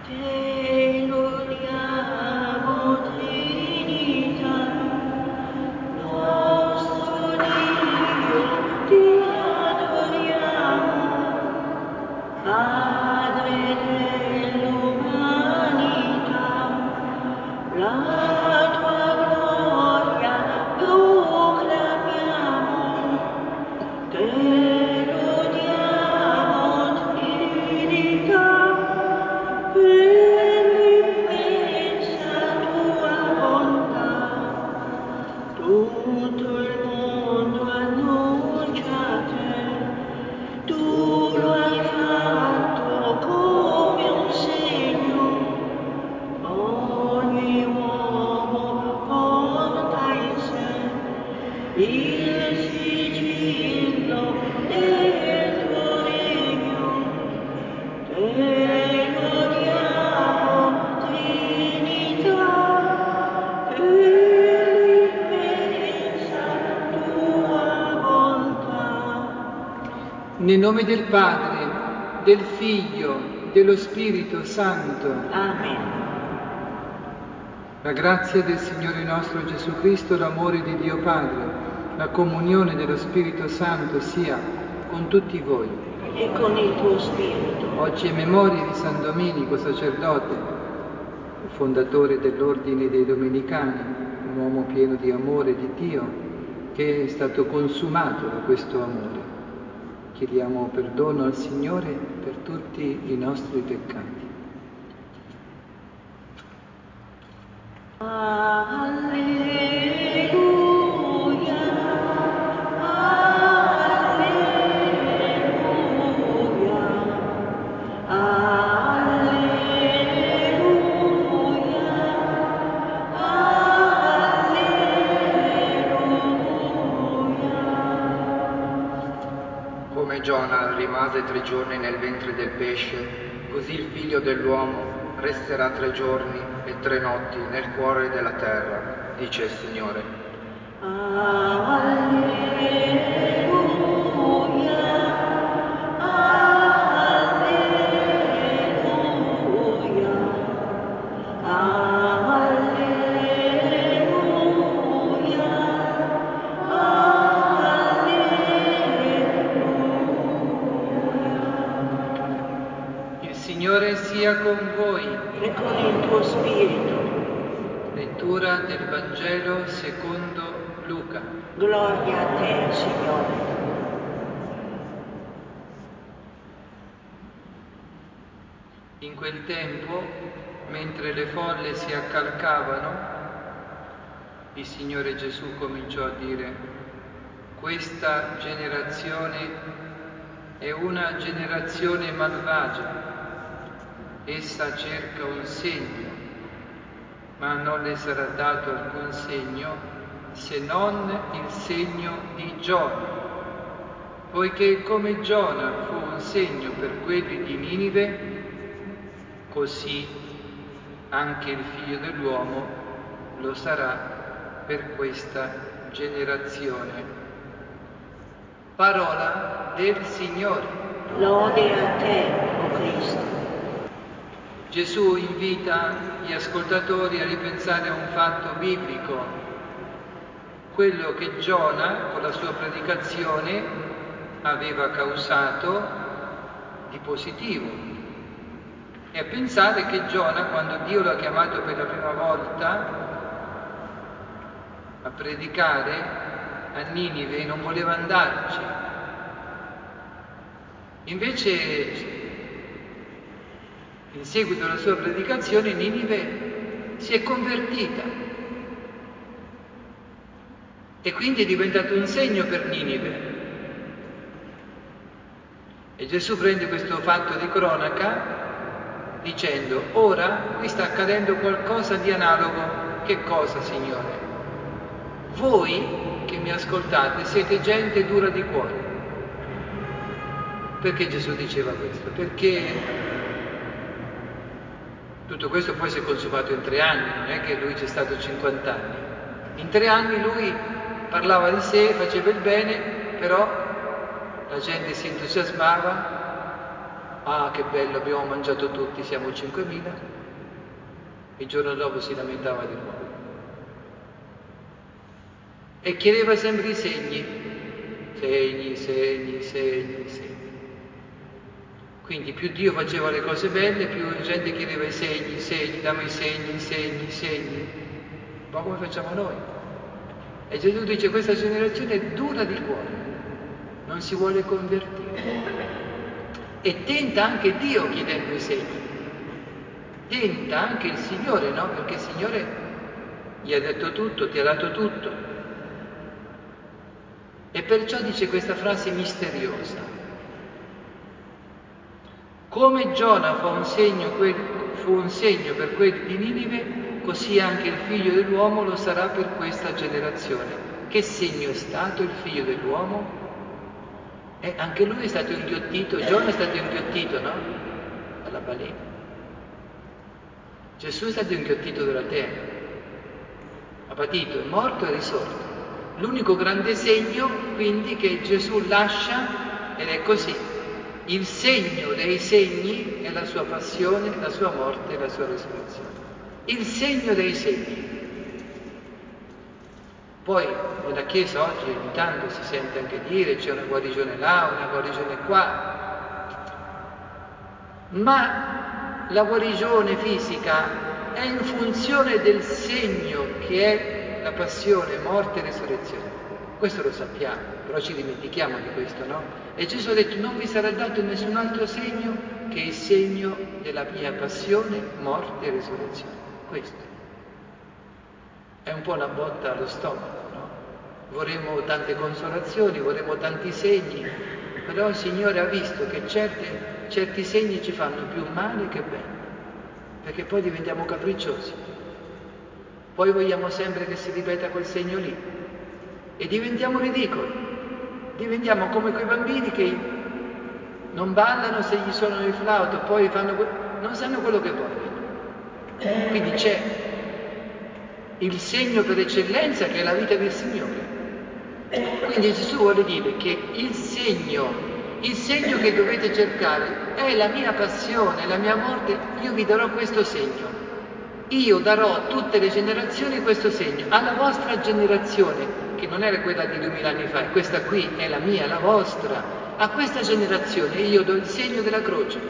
Te lodiamo Trinità, nostro Dio, ti adoriamo, Padre dell'umanità, la tua gloria proclamiamo, te lodiamo Trinità, per l'immensa tua bontà. Tutto il mondo annuncia te, tu lo hai fatto come un segno, ogni uomo porta in sé il sigillo del tuo regno. Te lodiamo Trinità, per l'immensa tua bontà. Nel nome del Padre, del Figlio, dello Spirito Santo. Amen. La grazia del Signore nostro Gesù Cristo, l'amore di Dio Padre, la comunione dello Spirito Santo sia con tutti voi. E con il tuo spirito. Oggi è memoria di San Domenico, sacerdote, fondatore dell'Ordine dei Domenicani, un uomo pieno di amore di Dio, che è stato consumato da questo amore. Chiediamo perdono al Signore per tutti i nostri peccati. Alleluia, alleluia, alleluia, alleluia. Come Giona rimase 3 giorni nel ventre del pesce, così il Figlio dell'uomo resterà 3 giorni e 3 notti nel cuore della terra, dice il Signore. Alleluia, alleluia, alleluia, alleluia. Il Signore sia con voi. E con il tuo spirito. Lettura del Vangelo secondo Luca. Gloria a te, Signore. In quel tempo, mentre le folle si accalcavano, il Signore Gesù cominciò a dire: questa generazione è una generazione malvagia. Essa cerca un segno, ma non le sarà dato alcun segno se non il segno di Giona. Poiché come Giona fu un segno per quelli di Ninive, così anche il Figlio dell'uomo lo sarà per questa generazione. Parola del Signore. Lode a te, o Cristo. Gesù invita gli ascoltatori a ripensare a un fatto biblico, quello che Giona, con la sua predicazione, aveva causato di positivo, e a pensare che Giona, quando Dio lo ha chiamato per la prima volta a predicare a Ninive, non voleva andarci. Invece, in seguito alla sua predicazione, Ninive si è convertita e quindi è diventato un segno per Ninive. E Gesù prende questo fatto di cronaca dicendo: ora qui sta accadendo qualcosa di analogo. Che cosa, Signore? Voi che mi ascoltate siete gente dura di cuore. Perché Gesù diceva questo? Perché tutto questo poi si è consumato in 3 anni, non è che lui c'è stato 50 anni. In 3 anni lui parlava di sé, faceva il bene, però la gente si entusiasmava Ah, che bello, abbiamo mangiato tutti, siamo 5.000. Il giorno dopo si lamentava di nuovo. E chiedeva sempre i segni. Segni. Quindi più Dio faceva le cose belle, più la gente chiedeva i segni, dammi i segni. Un po' come facciamo noi. E Gesù dice: questa generazione è dura di cuore, non si vuole convertire. E tenta anche Dio chiedendo i segni. Tenta anche il Signore, no? Perché il Signore gli ha detto tutto, ti ha dato tutto. E perciò dice questa frase misteriosa. Come Giona fu un segno per quelli di Ninive, così anche il figlio dell'uomo lo sarà per questa generazione. Che segno è stato il figlio dell'uomo? Anche lui è stato inghiottito, Giona è stato inghiottito, no? Dalla balena. Gesù è stato inghiottito dalla terra, ha patito, è morto e risorto. L'unico grande segno, quindi, che Gesù lascia, ed è così, il segno dei segni è la sua passione, la sua morte e la sua resurrezione. Il segno dei segni. Poi nella Chiesa oggi ogni tanto si sente anche dire c'è una guarigione là, una guarigione qua, ma la guarigione fisica è in funzione del segno che è la passione, morte e resurrezione. Questo lo sappiamo, però ci dimentichiamo di questo, no? E Gesù ha detto: non vi sarà dato nessun altro segno che il segno della mia passione, morte e resurrezione. Questo è un po' una botta allo stomaco, no? Vorremmo tante consolazioni, vorremmo tanti segni, però il Signore ha visto che certi segni ci fanno più male che bene, perché poi diventiamo capricciosi. Poi vogliamo sempre che si ripeta quel segno lì e diventiamo ridicoli. Diventiamo come quei bambini che non ballano se gli suonano il flauto, poi non sanno quello che vogliono. Quindi c'è il segno per eccellenza che è la vita del Signore. Quindi Gesù vuole dire che il segno che dovete cercare è la mia passione, la mia morte. Io vi darò questo segno. Io darò a tutte le generazioni questo segno. Alla vostra generazione, che non era quella di 2000 anni fa, e questa qui è la mia, la vostra, a questa generazione io do il segno della croce,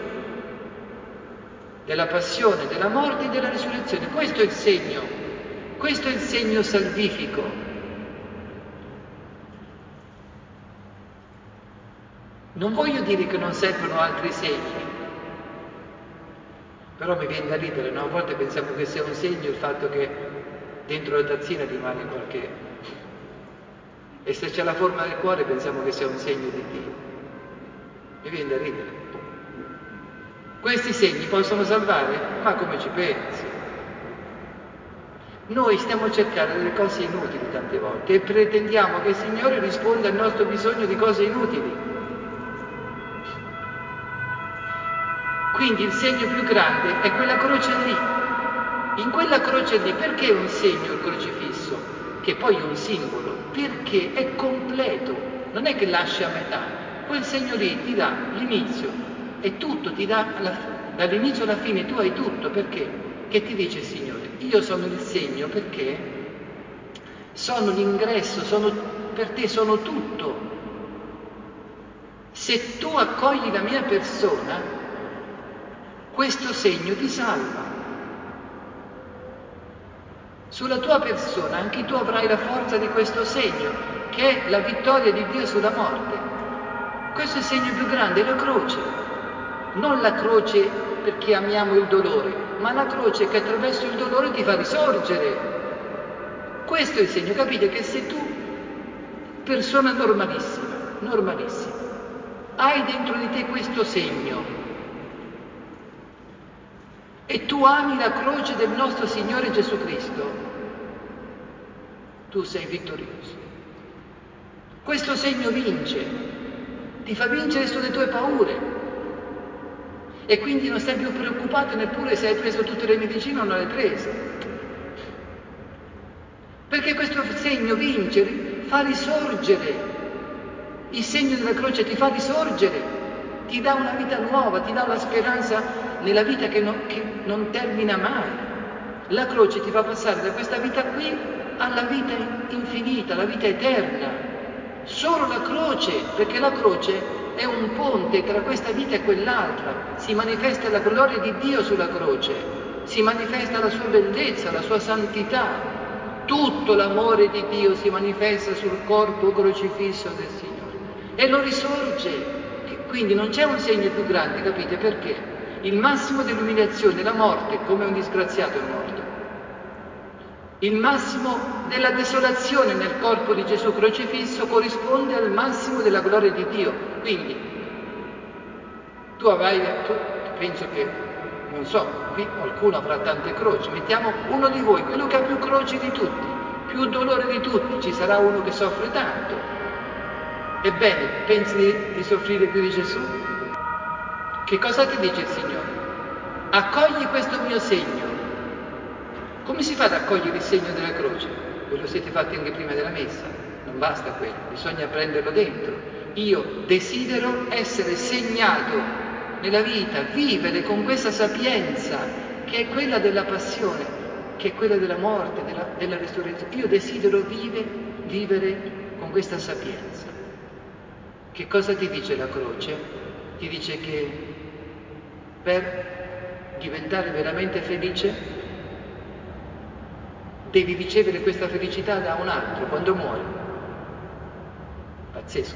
della passione, della morte e della risurrezione. Questo è il segno salvifico. Non voglio dire che non servono altri segni, però mi viene da ridere, no? A volte pensiamo che sia un segno il fatto che dentro la tazzina rimane qualche... E se c'è la forma del cuore pensiamo che sia un segno di Dio. Mi viene da ridere. Questi segni possono salvare? Ma come ci pensi? Noi stiamo a cercare delle cose inutili tante volte e pretendiamo che il Signore risponda al nostro bisogno di cose inutili. Quindi il segno più grande è quella croce lì. In quella croce lì, perché è un segno il crocifisso? Che poi è un simbolo, perché è completo, non è che lascia a metà. Quel segno lì ti dà l'inizio e tutto ti dà dall'inizio alla fine, tu hai tutto, perché? Che ti dice il Signore? Io sono il segno perché sono l'ingresso, per te sono tutto. Se tu accogli la mia persona, questo segno ti salva. Sulla tua persona anche tu avrai la forza di questo segno, che è la vittoria di Dio sulla morte. Questo è il segno più grande, la croce. Non la croce perché amiamo il dolore, ma la croce che attraverso il dolore ti fa risorgere. Questo è il segno, capite? Che se tu, persona normalissima, hai dentro di te questo segno, e tu ami la croce del nostro Signore Gesù Cristo, tu sei vittorioso. Questo segno vince, ti fa vincere sulle tue paure e quindi non stai più preoccupato neppure se hai preso tutte le medicine o non le hai prese. Perché questo segno vince, fa risorgere. Il segno della croce ti fa risorgere. ti dà una vita nuova, ti dà una speranza nella vita che non termina mai. La croce ti fa passare da questa vita qui alla vita infinita, alla vita eterna. Solo la croce, perché la croce è un ponte tra questa vita e quell'altra. Si manifesta la gloria di Dio sulla croce, si manifesta la sua bellezza, la sua santità. Tutto l'amore di Dio si manifesta sul corpo crocifisso del Signore e lo risorge. Quindi non c'è un segno più grande, capite perché? Il massimo dell'umiliazione, la morte, come un disgraziato è morto. Il massimo della desolazione nel corpo di Gesù crocifisso corrisponde al massimo della gloria di Dio. Quindi, tu penso che, non so, qui qualcuno avrà tante croci, mettiamo uno di voi, quello che ha più croci di tutti, più dolore di tutti, ci sarà uno che soffre tanto. Ebbene, pensi di soffrire più di Gesù? Che cosa ti dice il Signore? Accogli questo mio segno. Come si fa ad accogliere il segno della croce? Ve lo siete fatti anche prima della messa, non basta quello, bisogna prenderlo dentro. Io desidero essere segnato nella vita, vivere con questa sapienza che è quella della passione, che è quella della morte, della resurrezione. Io desidero vivere con questa sapienza. Che cosa ti dice la croce? Ti dice che per diventare veramente felice devi ricevere questa felicità da un altro quando muori. Pazzesco.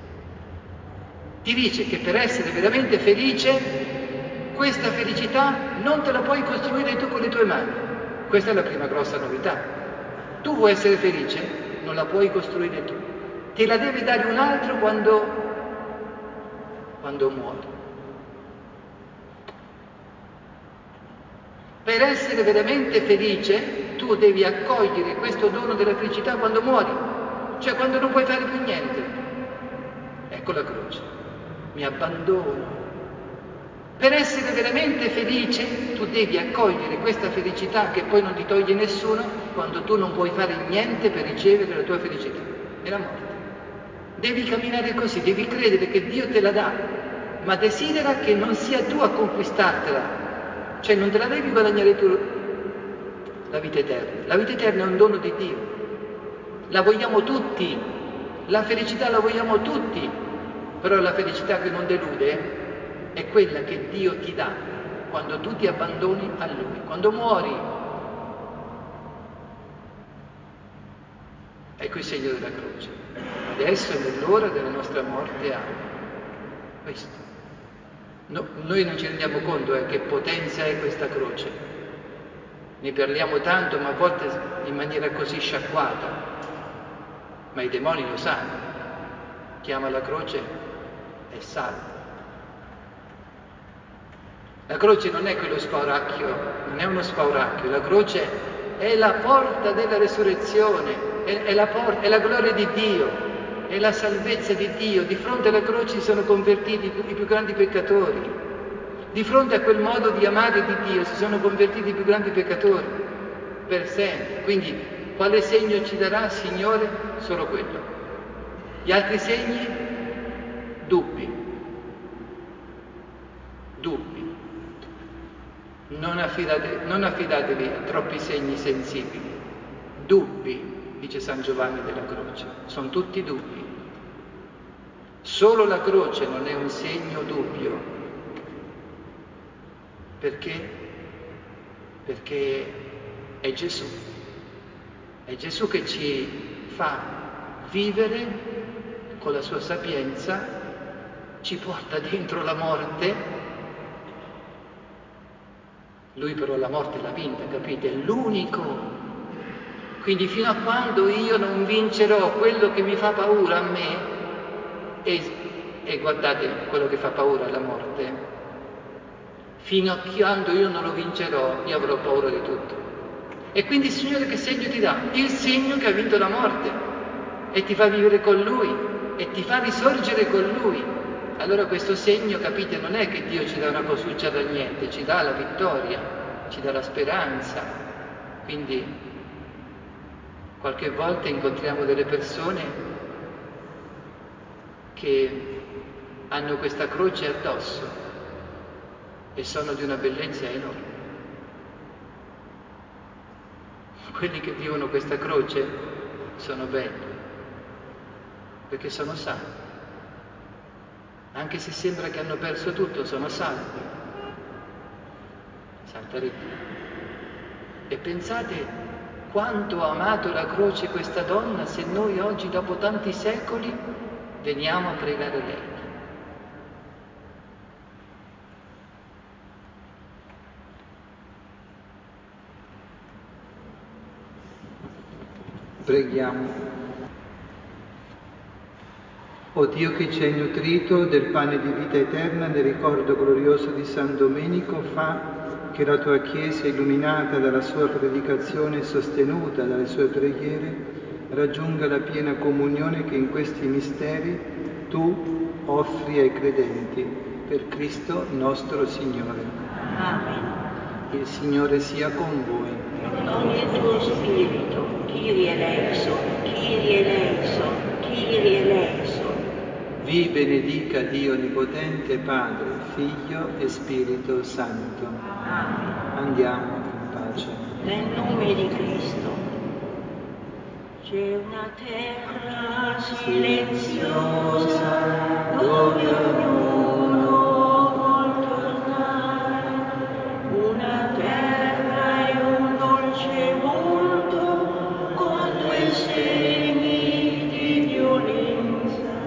Ti dice che per essere veramente felice, questa felicità non te la puoi costruire tu con le tue mani. Questa è la prima grossa novità. Tu vuoi essere felice? Non la puoi costruire tu. Te la deve dare un altro quando muori. Per essere veramente felice, tu devi accogliere questo dono della felicità quando muori, cioè quando non puoi fare più niente. Ecco la croce. Mi abbandono. Per essere veramente felice, tu devi accogliere questa felicità che poi non ti toglie nessuno quando tu non puoi fare niente per ricevere la tua felicità. È la morte. Devi camminare così, devi credere che Dio te la dà, ma desidera che non sia tu a conquistartela. Cioè non te la devi guadagnare tu la vita eterna. La vita eterna è un dono di Dio. La vogliamo tutti. La felicità la vogliamo tutti. Però la felicità che non delude è quella che Dio ti dà quando tu ti abbandoni a Lui. Quando muori. Ecco il segno della croce. Adesso è nell'ora della nostra morte. Amen. Questo. No, noi non ci rendiamo conto che potenza è questa croce. Ne parliamo tanto, ma a volte in maniera così sciacquata. Ma i demoni lo sanno. Chiama la croce e salva. La croce non è quello spauracchio, non è uno spauracchio. La croce è la porta della resurrezione, è la gloria di Dio. È la salvezza di Dio. Di fronte alla croce si sono convertiti i più grandi peccatori. Di fronte a quel modo di amare di Dio si sono convertiti i più grandi peccatori. Per sempre. Quindi quale segno ci darà il Signore? Solo quello. Gli altri segni? Dubbi. Non affidatevi a troppi segni sensibili. Dubbi, dice San Giovanni della Croce, sono tutti dubbi. Solo la croce non è un segno dubbio. Perché? Perché è Gesù. È Gesù che ci fa vivere con la sua sapienza, ci porta dentro la morte. Lui però la morte l'ha vinta, capite? È l'unico. Quindi fino a quando io non vincerò quello che mi fa paura a me, e guardate, quello che fa paura è la morte, fino a quando io non lo vincerò, io avrò paura di tutto. E quindi il Signore che segno ti dà? Il segno che ha vinto la morte, e ti fa vivere con Lui, e ti fa risorgere con Lui. Allora questo segno, capite, non è che Dio ci dà una cosuccia da niente, ci dà la vittoria, ci dà la speranza. Quindi qualche volta incontriamo delle persone che hanno questa croce addosso e sono di una bellezza enorme. Quelli che vivono questa croce sono belli, perché sono salvi. Anche se sembra che hanno perso tutto, sono salvi. Santa Rita. E pensate quanto ha amato la croce questa donna, se noi oggi, dopo tanti secoli, veniamo a pregare lei. Preghiamo. O Dio che ci hai nutrito del pane di vita eterna nel ricordo glorioso di San Domenico, fa che la tua Chiesa, illuminata dalla sua predicazione e sostenuta dalle sue preghiere, raggiunga la piena comunione che in questi misteri tu offri ai credenti. Per Cristo nostro Signore. Amen. Il Signore sia con voi. Con il tuo spirito, Kyrie eleison, Kyrie eleison, Kyrie eleison. Vi benedica Dio Onnipotente, Padre, Figlio e Spirito Santo. Amen. Andiamo in pace. Nel nome di Cristo. C'è una terra silenziosa dove ognuno